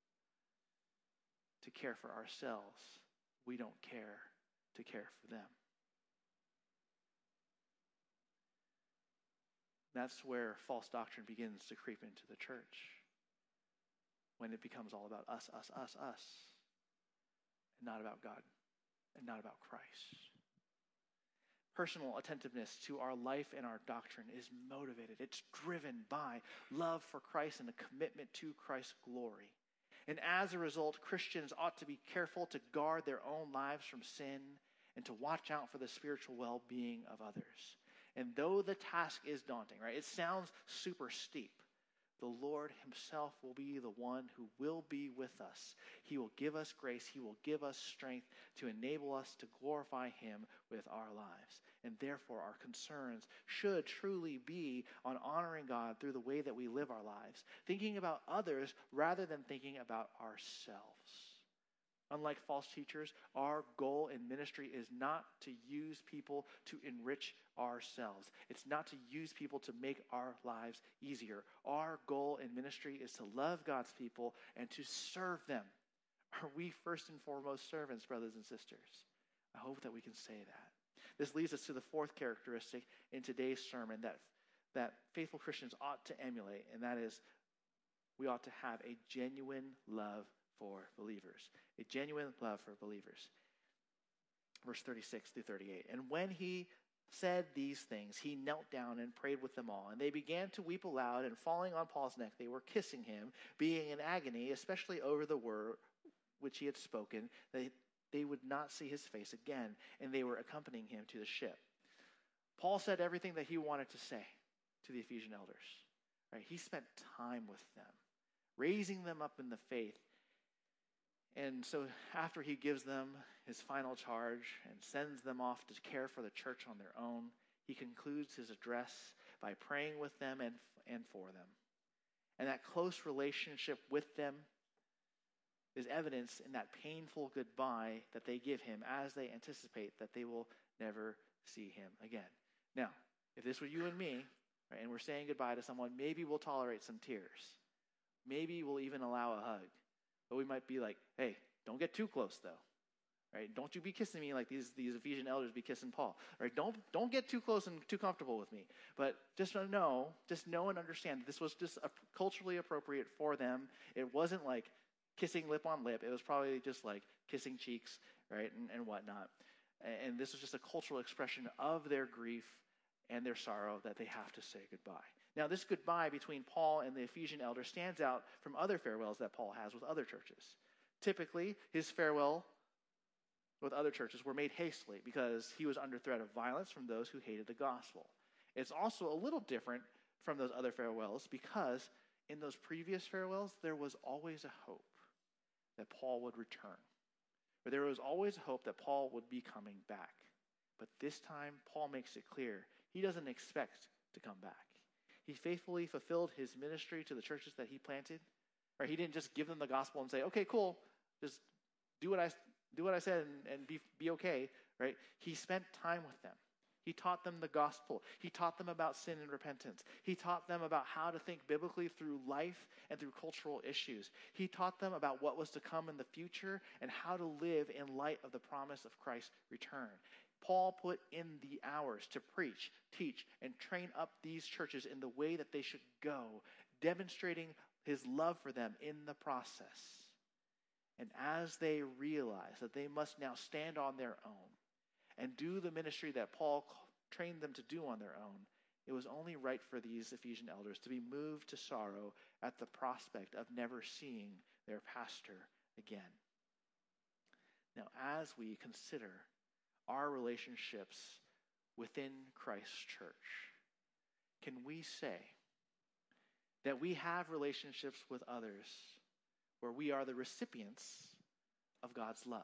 to care for ourselves. We don't care to care for them. That's where false doctrine begins to creep into the church. When it becomes all about us, and not about God, and not about Christ. Personal attentiveness to our life and our doctrine is motivated. It's driven by love for Christ and a commitment to Christ's glory. And as a result, Christians ought to be careful to guard their own lives from sin and to watch out for the spiritual well-being of others. And though the task is daunting, right? It sounds super steep. The Lord himself will be the one who will be with us. He will give us grace. He will give us strength to enable us to glorify him with our lives. And therefore, our concerns should truly be on honoring God through the way that we live our lives, thinking about others rather than thinking about ourselves. Unlike false teachers, our goal in ministry is not to use people to enrich ourselves. It's not to use people to make our lives easier. Our goal in ministry is to love God's people and to serve them. Are we first and foremost servants, brothers and sisters? I hope that we can say that. This leads us to the fourth characteristic in today's sermon that faithful Christians ought to emulate, and that is we ought to have a genuine love for believers. A genuine love for believers. Verse 36 through 38. And when he said these things, he knelt down and prayed with them all. And they began to weep aloud, and falling on Paul's neck, they were kissing him, being in agony, especially over the word which he had spoken. They would not see his face again, and they were accompanying him to the ship. Paul said everything that he wanted to say to the Ephesian elders. Right? He spent time with them, raising them up in the faith. And so after he gives them his final charge and sends them off to care for the church on their own, he concludes his address by praying with them and for them. And that close relationship with them is evidenced in that painful goodbye that they give him as they anticipate that they will never see him again. Now, if this were you and me, right, and we're saying goodbye to someone, maybe we'll tolerate some tears. Maybe we'll even allow a hug. But we might be like, hey, don't get too close though. Right? Don't you be kissing me like these Ephesian elders be kissing Paul. Right? Don't get too close and too comfortable with me. But just know and understand that this was just culturally appropriate for them. It wasn't like kissing lip on lip. It was probably just like kissing cheeks, right, and whatnot. And this was just a cultural expression of their grief and their sorrow that they have to say goodbye. Now, this goodbye between Paul and the Ephesian elder stands out from other farewells that Paul has with other churches. Typically, his farewell with other churches were made hastily because he was under threat of violence from those who hated the gospel. It's also a little different from those other farewells because in those previous farewells, there was always a hope that Paul would return. Or there was always a hope that Paul would be coming back. But this time, Paul makes it clear he doesn't expect to come back. He faithfully fulfilled his ministry to the churches that he planted. Or he didn't just give them the gospel and say, okay, cool, just do what I said and be okay, right? He spent time with them. He taught them the gospel. He taught them about sin and repentance. He taught them about how to think biblically through life and through cultural issues. He taught them about what was to come in the future and how to live in light of the promise of Christ's return. Paul put in the hours to preach, teach, and train up these churches in the way that they should go, demonstrating his love for them in the process. And as they realize that they must now stand on their own and do the ministry that Paul trained them to do on their own, it was only right for these Ephesian elders to be moved to sorrow at the prospect of never seeing their pastor again. Now, as we consider our relationships within Christ's church, can we say that we have relationships with others where we are the recipients of God's love?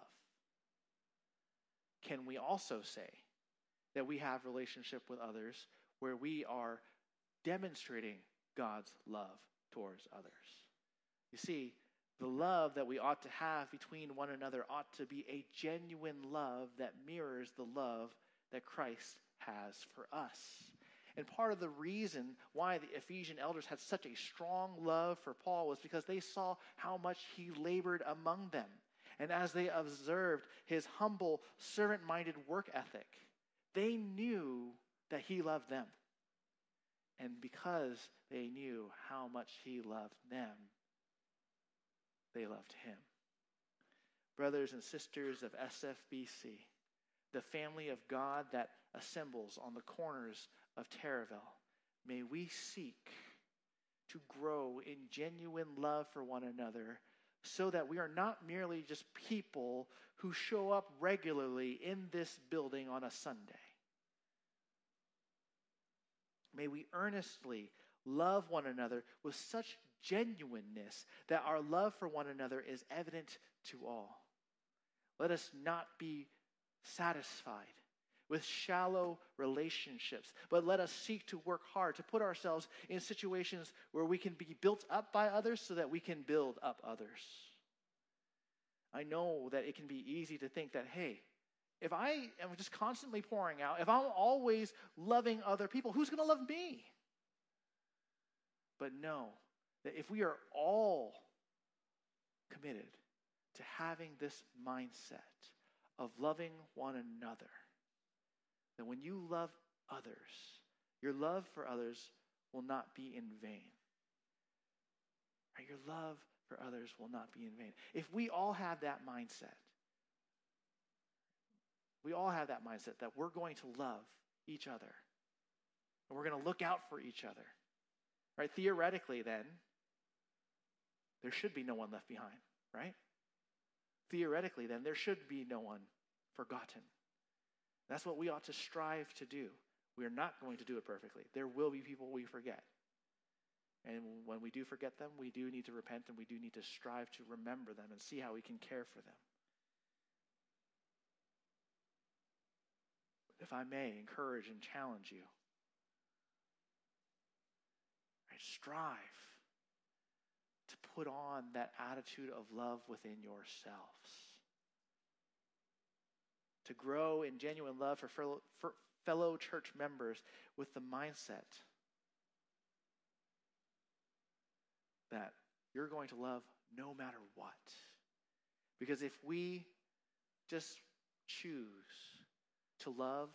Can we also say that we have relationship with others where we are demonstrating God's love towards others? You see, the love that we ought to have between one another ought to be a genuine love that mirrors the love that Christ has for us. And part of the reason why the Ephesian elders had such a strong love for Paul was because they saw how much he labored among them. And as they observed his humble, servant-minded work ethic, they knew that he loved them. And because they knew how much he loved them, they loved him. Brothers and sisters of SFBC, the family of God that assembles on the corners of Terraville, may we seek to grow in genuine love for one another so that we are not merely just people who show up regularly in this building on a Sunday. May we earnestly love one another with such genuineness that our love for one another is evident to all. Let us not be satisfied with shallow relationships, but let us seek to work hard to put ourselves in situations where we can be built up by others so that we can build up others. I know that it can be easy to think that, hey, if I am just constantly pouring out, if I'm always loving other people, who's going to love me? But know that if we are all committed to having this mindset of loving one another, then when you love others, your love for others will not be in vain. Right? Your love for others will not be in vain. If we all have that mindset, that we're going to love each other, and we're going to look out for each other, right? Theoretically, then, there should be no one left behind, right? Theoretically, then, there should be no one forgotten. That's what we ought to strive to do. We are not going to do it perfectly. There will be people we forget. And when we do forget them, we do need to repent and we do need to strive to remember them and see how we can care for them. If I may encourage and challenge you, right, strive to put on that attitude of love within yourselves. To grow in genuine love for fellow church members with the mindset that you're going to love no matter what. Because if we just choose to love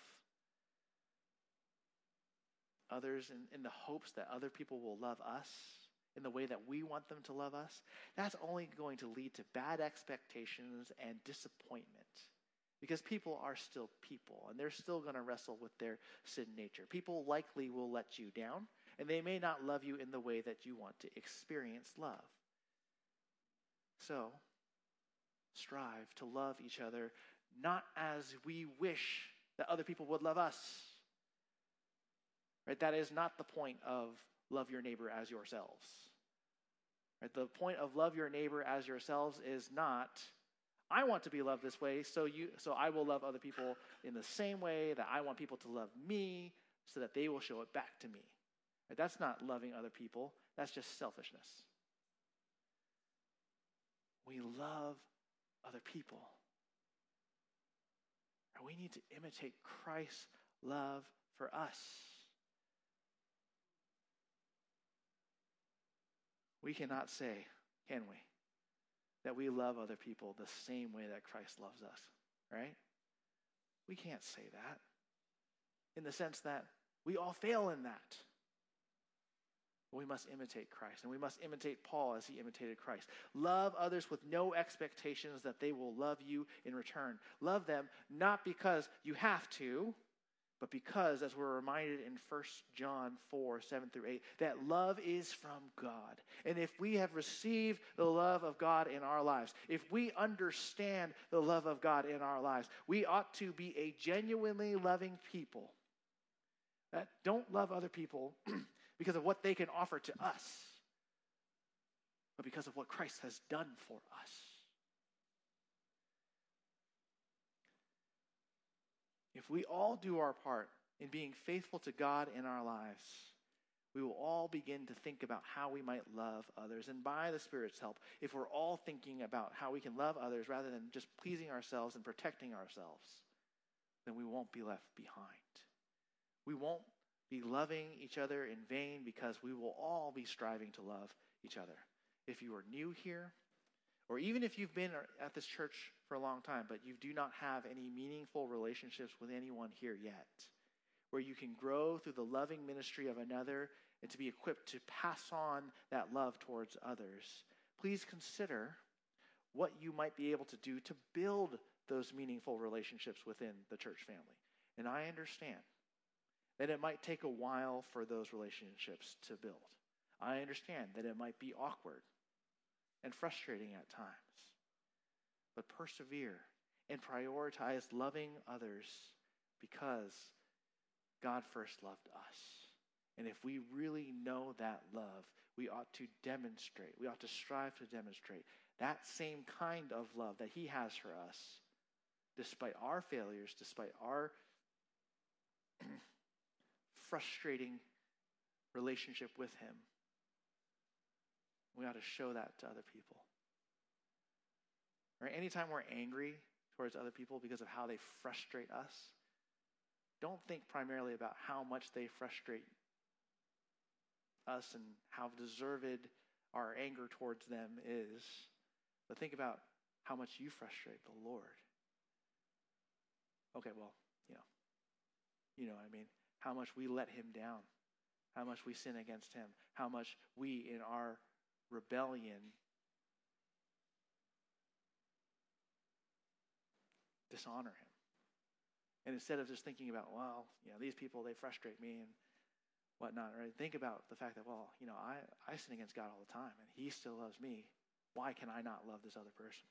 others in the hopes that other people will love us in the way that we want them to love us, that's only going to lead to bad expectations and disappointment. Because people are still people, and they're still going to wrestle with their sin nature. People likely will let you down, and they may not love you in the way that you want to experience love. So, strive to love each other, not as we wish that other people would love us. Right? That is not the point of love your neighbor as yourselves. Right? The point of love your neighbor as yourselves is not, I want to be loved this way, so I will love other people in the same way that I want people to love me so that they will show it back to me. Right? That's not loving other people. That's just selfishness. We love other people. And we need to imitate Christ's love for us. We cannot say, can we, that we love other people the same way that Christ loves us, right? We can't say that in the sense that we all fail in that. We must imitate Christ, and we must imitate Paul as he imitated Christ. Love others with no expectations that they will love you in return. Love them not because you have to, but because, as we're reminded in 1 John 4, 7 through 8, that love is from God. And if we have received the love of God in our lives, if we understand the love of God in our lives, we ought to be a genuinely loving people that don't love other people because of what they can offer to us, but because of what Christ has done for us. If we all do our part in being faithful to God in our lives, we will all begin to think about how we might love others. And by the Spirit's help, if we're all thinking about how we can love others rather than just pleasing ourselves and protecting ourselves, then we won't be left behind. We won't be loving each other in vain because we will all be striving to love each other. If you are new here, or even if you've been at this church for a long time, but you do not have any meaningful relationships with anyone here yet, where you can grow through the loving ministry of another and to be equipped to pass on that love towards others, please consider what you might be able to do to build those meaningful relationships within the church family. And I understand that it might take a while for those relationships to build. I understand that it might be awkward and frustrating at times. But persevere and prioritize loving others because God first loved us. And if we really know that love, we ought to demonstrate, we ought to strive to demonstrate that same kind of love that he has for us, despite our failures, despite our frustrating relationship with him. We ought to show that to other people. Right? Anytime we're angry towards other people because of how they frustrate us, don't think primarily about how much they frustrate us and how deserved our anger towards them is, but think about how much you frustrate the Lord. Okay, well, you know what I mean. How much we let him down, how much we sin against him, how much we in our rebellion dishonor him. And instead of just thinking about, well, these people, they frustrate me and whatnot, right? Think about the fact that, well, I sin against God all the time and he still loves me. Why can I not love this other person?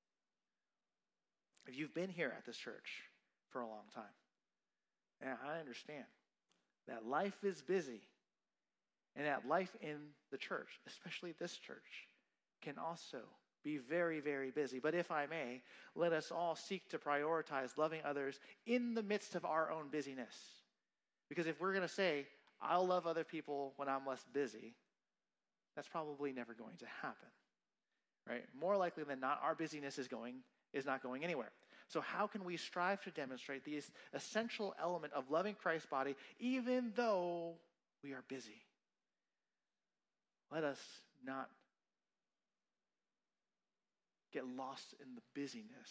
If you've been here at this church for a long time, and I understand that life is busy and that life in the church, especially this church, can also be very, very busy. But if I may, let us all seek to prioritize loving others in the midst of our own busyness. Because if we're going to say, I'll love other people when I'm less busy, that's probably never going to happen, right? More likely than not, our busyness is not going anywhere. So how can we strive to demonstrate the essential element of loving Christ's body even though we are busy? Let us not get lost in the busyness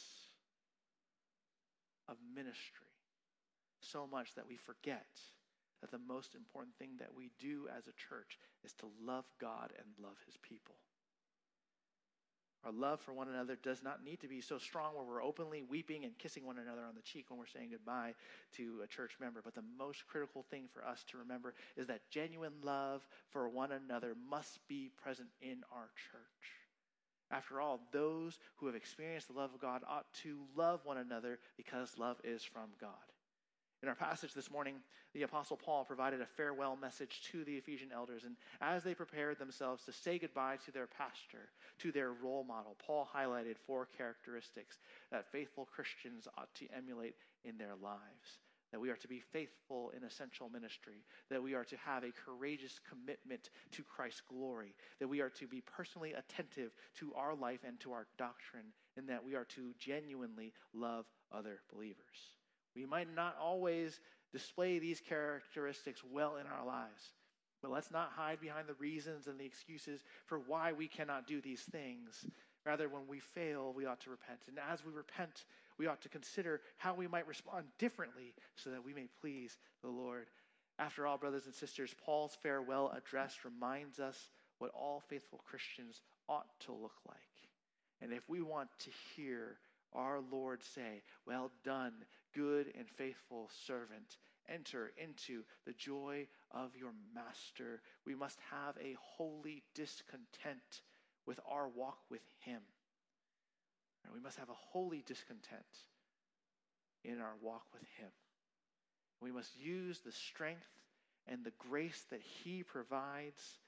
of ministry so much that we forget that the most important thing that we do as a church is to love God and love his people. Our love for one another does not need to be so strong where we're openly weeping and kissing one another on the cheek when we're saying goodbye to a church member. But the most critical thing for us to remember is that genuine love for one another must be present in our church. After all, those who have experienced the love of God ought to love one another because love is from God. In our passage this morning, the Apostle Paul provided a farewell message to the Ephesian elders, and as they prepared themselves to say goodbye to their pastor, to their role model, Paul highlighted 4 characteristics that faithful Christians ought to emulate in their lives. That we are to be faithful in essential ministry, that we are to have a courageous commitment to Christ's glory, that we are to be personally attentive to our life and to our doctrine, and that we are to genuinely love other believers. We might not always display these characteristics well in our lives, but let's not hide behind the reasons and the excuses for why we cannot do these things. Rather, when we fail, we ought to repent. And as we repent, we ought to consider how we might respond differently so that we may please the Lord. After all, brothers and sisters, Paul's farewell address reminds us what all faithful Christians ought to look like. And if we want to hear our Lord say, "Well done, good and faithful servant, enter into the joy of your master," we must have a holy discontent with our walk with him. We must have a holy discontent in our walk with him. We must use the strength and the grace that he provides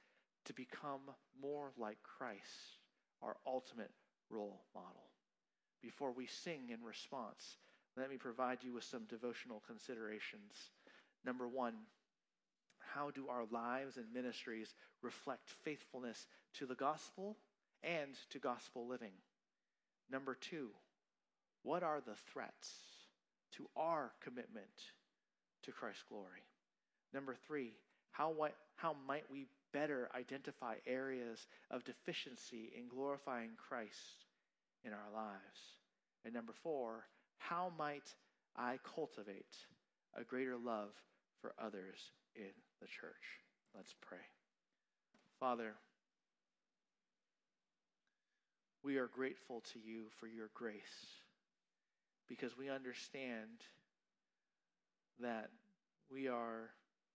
to become more like Christ, our ultimate role model. Before we sing in response, let me provide you with some devotional considerations. Number one, how do our lives and ministries reflect faithfulness to the gospel and to gospel living? Number two, what are the threats to our commitment to Christ's glory? Number three, how might we better identify areas of deficiency in glorifying Christ in our lives? And number four, how might I cultivate a greater love for others in the church? Let's pray. Father, we are grateful to you for your grace, because we understand that we are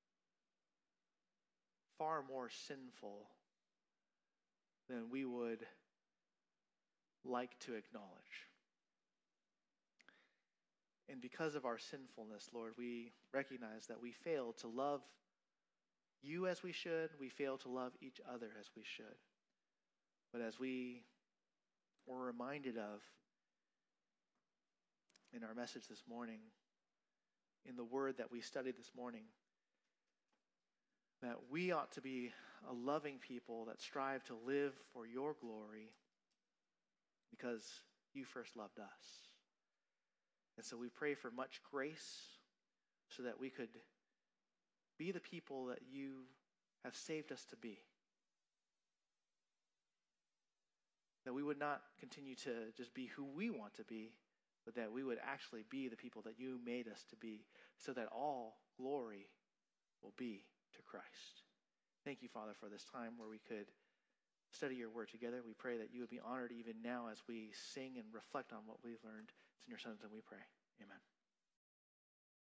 far more sinful than we would like to acknowledge. And because of our sinfulness, Lord, we recognize that we fail to love you as we should. We fail to love each other as we should. But as we were reminded of in our message this morning, in the word that we studied this morning, that we ought to be a loving people that strive to live for your glory because you first loved us. And so we pray for much grace so that we could be the people that you have saved us to be. That we would not continue to just be who we want to be, but that we would actually be the people that you made us to be, so that all glory will be to Christ. Thank you, Father, for this time where we could study your word together. We pray that you would be honored even now as we sing and reflect on what we've learned. It's in your Son's name we pray. Amen.